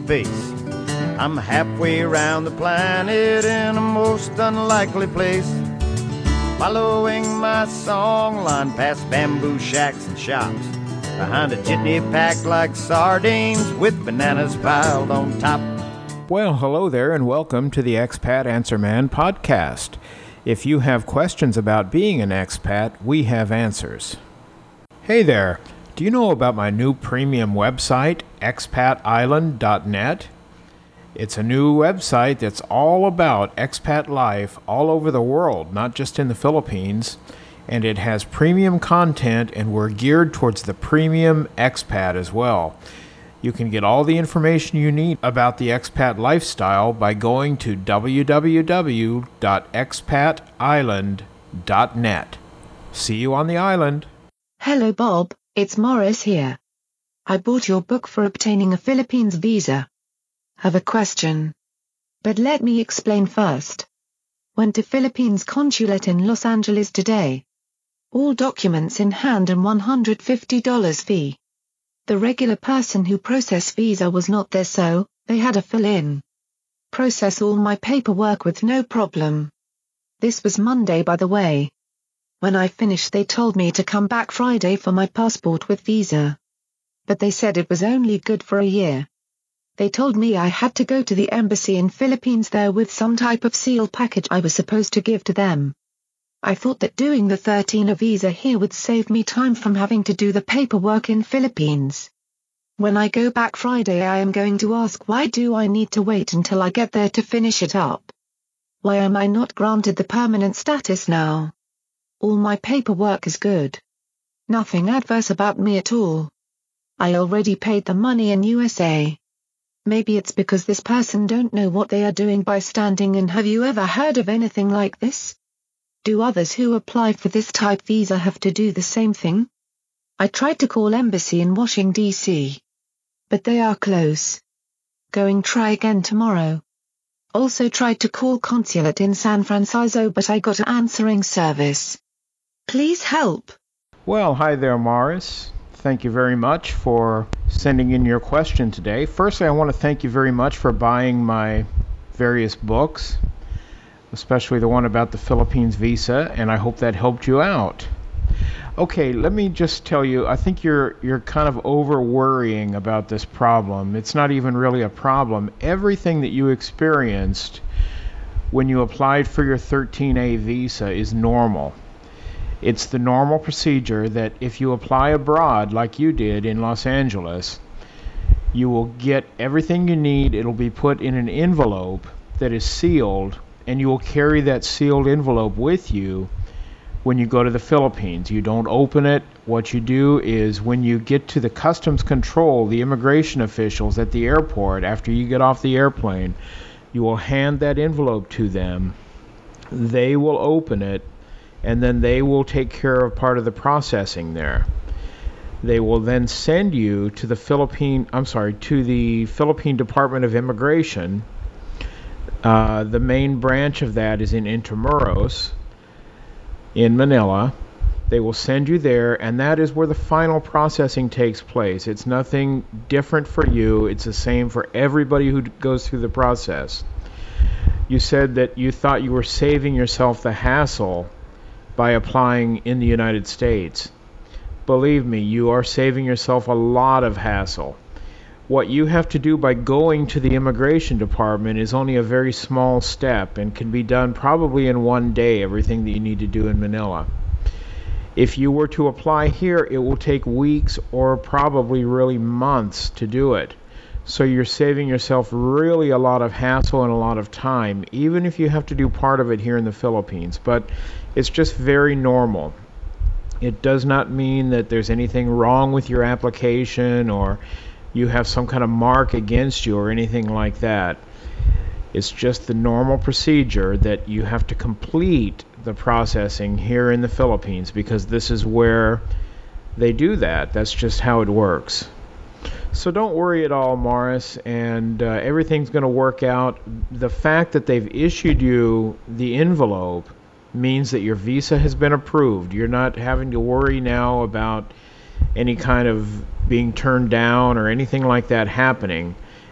face. I'm halfway around the planet in a most unlikely place, following my song line past bamboo shacks and shops, behind a jitney packed like sardines with bananas piled on top. Well, hello there and welcome to the Expat Answer Man podcast. If you have questions about being an expat, we have answers. Hey there, do you know about my new premium website, expatisland.net? It's a new website that's all about expat life all over the world, not just in the Philippines, and it has premium content, and we're geared towards the premium expat as well. You can get all the information you need about the expat lifestyle by going to www.expatisland.net. See you on the island. Hello Bob, it's Morris here. I bought your book for obtaining a Philippines visa. Have a question. But let me explain first. Went to Philippines consulate in Los Angeles today. All documents in hand and $150 fee. The regular person who processed visa was not there, so they had to fill in. Process all my paperwork with no problem. This was Monday, by the way. When I finished they told me to come back Friday for my passport with visa. But they said it was only good for a year. They told me I had to go to the embassy in Philippines there with some type of seal package I was supposed to give to them. I thought that doing the 13 visa here would save me time from having to do the paperwork in Philippines. When I go back Friday I am going to ask, why do I need to wait until I get there to finish it up? Why am I not granted the permanent status now? All my paperwork is good. Nothing adverse about me at all. I already paid the money in USA. Maybe it's because this person don't know what they are doing by standing in. Have you ever heard of anything like this? Do others who apply for this type visa have to do the same thing? I tried to call embassy in Washington, D.C. but they are closed. Going try again tomorrow. Also tried to call consulate in San Francisco but I got an answering service. Please help. Well, hi there, Morris. Thank you very much for sending in your question today. Firstly, I want to thank you very much for buying my various books, especially the one about the Philippines visa, and I hope that helped you out. Okay, let me just tell you, I think you're kind of over worrying about this problem. It's not even really a problem. Everything that you experienced when you applied for your 13A visa is normal. It's the normal procedure that if you apply abroad like you did in Los Angeles, you will get everything you need. It'll be put in an envelope that is sealed, and you will carry that sealed envelope with you when you go to the Philippines. You don't open it. What you do is when you get to the customs control, the immigration officials at the airport, after you get off the airplane, you will hand that envelope to them. They will open it, and then they will take care of part of the processing there. They will then send you to the Philippine Department of Immigration. The main branch of that is in Intramuros, in Manila. They will send you there, and that is where the final processing takes place. It's nothing different for you. It's the same for everybody who goes through the process. You said that you thought you were saving yourself the hassle by applying in the United States. Believe me, you are saving yourself a lot of hassle. What you have to do by going to the immigration department is only a very small step and can be done probably in one day, everything that you need to do in Manila. If you were to apply here, it will take weeks or probably really months to do it. So you're saving yourself really a lot of hassle and a lot of time, even if you have to do part of it here in the Philippines. But it's just very normal. It does not mean that there's anything wrong with your application or you have some kind of mark against you or anything like that. It's just the normal procedure that you have to complete the processing here in the Philippines because this is where they do that. That's just how it works. So don't worry at all, Morris, and everything's going to work out. The fact that they've issued you the envelope means that your visa has been approved. You're not having to worry now about any kind of being turned down or anything like that happening.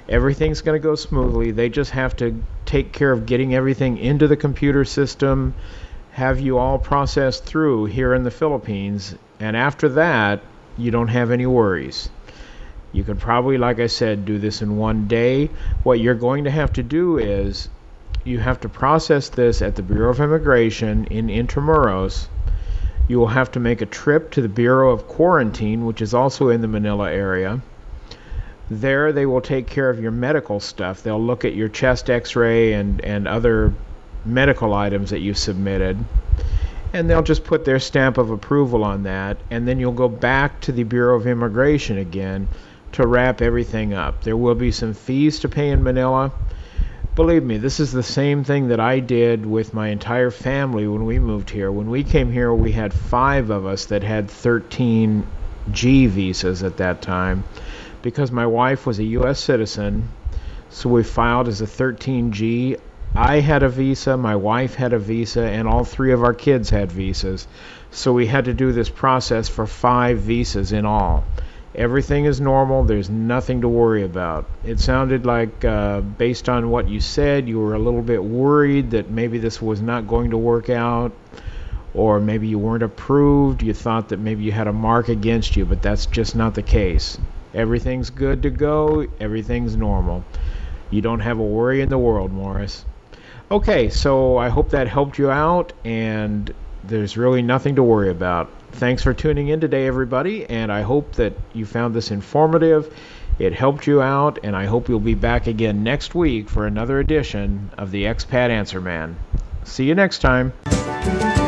Everything's going to go smoothly. They just have to take care of getting everything into the computer system, have you all processed through here in the Philippines, and after that, you don't have any worries. You could probably, like I said, do this in one day. What you're going to have to do is you have to process this at the Bureau of Immigration in Intramuros. You will have to make a trip to the Bureau of Quarantine, which is also in the Manila area. There they will take care of your medical stuff. They'll look at your chest x-ray and other medical items that you submitted. And they'll just put their stamp of approval on that. And then you'll go back to the Bureau of Immigration again to wrap everything up. There will be some fees to pay in Manila. Believe me, this is the same thing that I did with my entire family when we moved here. When we came here, we had 5 of us that had 13G visas at that time. Because my wife was a U.S. citizen, so we filed as a 13G. I had a visa, my wife had a visa, and all 3 of our kids had visas. So we had to do this process for 5 visas in all. Everything is normal. There's nothing to worry about. It sounded like, based on what you said, you were a little bit worried that maybe this was not going to work out, or maybe you weren't approved. You thought that maybe you had a mark against you, but that's just not the case. Everything's good to go. Everything's normal. You don't have a worry in the world, Morris. Okay, so I hope that helped you out, and there's really nothing to worry about. Thanks for tuning in today, everybody, and I hope that you found this informative. It helped you out, and I hope you'll be back again next week for another edition of the Expat Answer Man. See you next time.